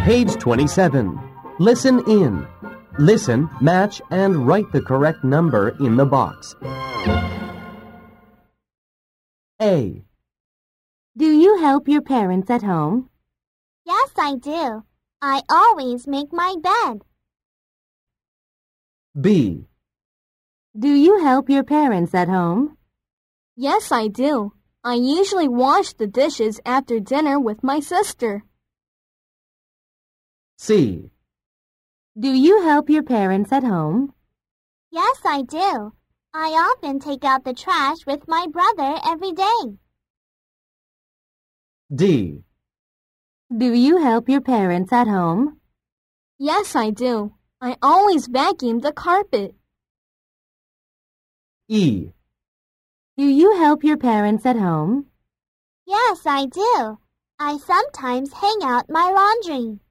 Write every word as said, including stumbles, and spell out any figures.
Page twenty-seven. Listen in. Listen, match, and write the correct number in the box. A. Do you help your parents at home? Yes, I do. I always make my bed. B. Do you help your parents at home? Yes, I do. I usually wash the dishes after dinner with my sister. C. Do you help your parents at home? Yes, I do. I often take out the trash with my brother every day. D. Do you help your parents at home? Yes, I do. I always vacuum the carpet. E. Do you help your parents at home? Yes, I do. I sometimes hang out my laundry.